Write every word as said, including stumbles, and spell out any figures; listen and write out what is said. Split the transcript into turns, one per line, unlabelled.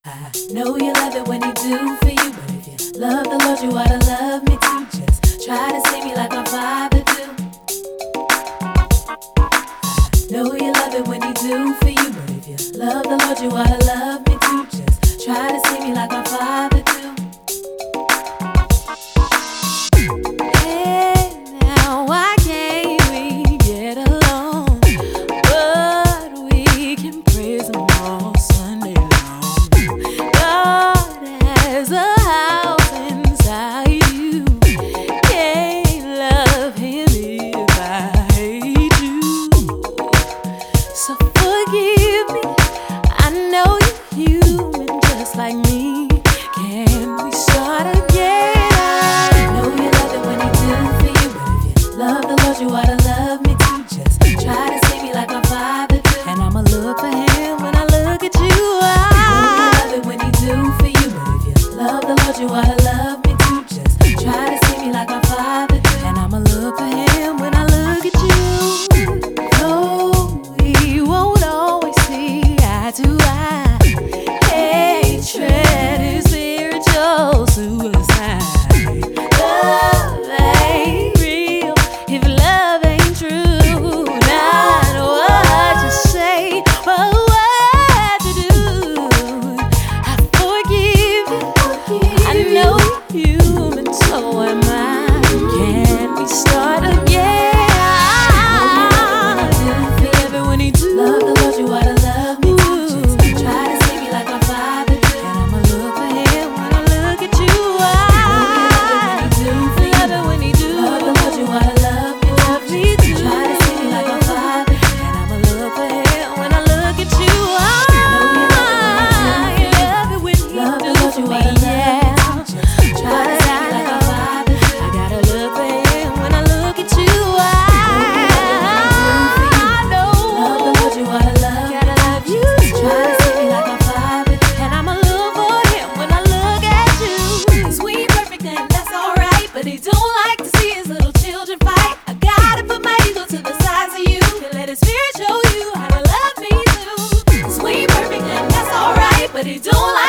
I know you love it when he do for you, but if you love the Lord, you ought to love me too. Just try to see me like my Father do. I know you love it when he do for you, but if you love the Lord, you ought to love me too. Just try to see me like my Father do. Hey, now why can't we get along? But we can praise him all Sunday long. God has a house inside you. Can't love him if I hate you. So forgive me, I know you're human just like me. Can we start again? I know you love it when he do for you, but if you love the Lord, you ought to love me too. Just try to see me like my Father do, and I'ma look for him when I look at you. I know you love it when he do for you, but if you love the Lord, you ought to love me too. Just try to see me like my Father do, and I'ma look for him when I look at you. No, we won't always see eye to eye. Hatred is spiritual suicide. Love ain't real if love ain't true. Not what you say, but what you do. I forgive you. I know you're human, so am I. Can we start again? Love it when he do. Love the Lord, you ought to love me too. Just try to see me like my Father do, and I'ma look for him when I look at you. I love it when he do. Love the Lord, you ought to love me, love me too. Try to see me like my Father, and I'ma look for him when I look at you. I love it when he do for me, yeah. Try to see me like my Father. I gotta look for him when I look at you. I know. Love the Lord, you ought to love me. Gotta love you too. Try to see me like my Father, and I'ma look for him when I look at you. 'Cause we ain't perfect and that's alright, but he don't like to see his little children fight. I gotta put my ego to the size of you and let his spirit show you how to love me too. 'Cause we ain't perfect and that's alright, but he don't like